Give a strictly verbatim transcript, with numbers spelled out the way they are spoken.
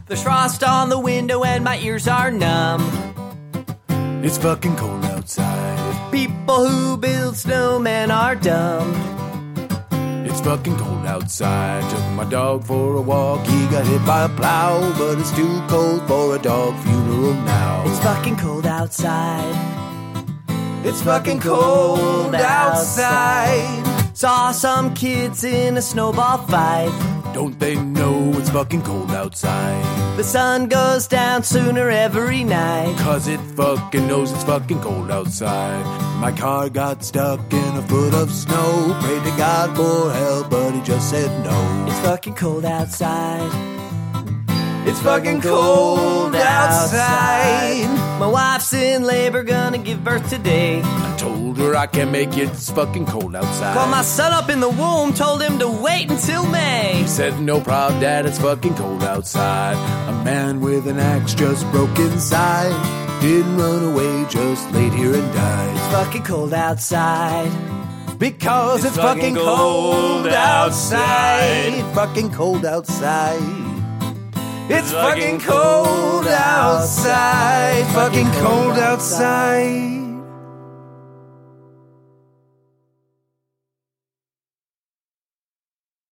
There's frost on the window and my ears are numb. It's fucking cold outside. People who build snowmen are dumb. It's fucking cold outside. Took my dog for a walk. He got hit by a plow, but it's too cold for a dog funeral now. It's fucking cold outside. It's fucking cold outside. Saw some kids in a snowball fight. Don't they know it's fucking cold outside? The sun goes down sooner every night. Cause it fucking knows it's fucking cold outside. My car got stuck in a foot of snow. Prayed to God for help, but he just said no. It's fucking cold outside. It's fucking cold outside. My wife's in labor, gonna give birth today. I told her I can't make it, it's fucking cold outside. Called my son up in the womb, told him to wait until May. He said, no problem, Dad, it's fucking cold outside. A man with an axe just broke inside. Didn't run away, just laid here and died. It's fucking cold outside. Because it's, it's fucking, fucking cold outside. outside. Fucking cold outside. It's fucking cold outside. Fucking cold outside.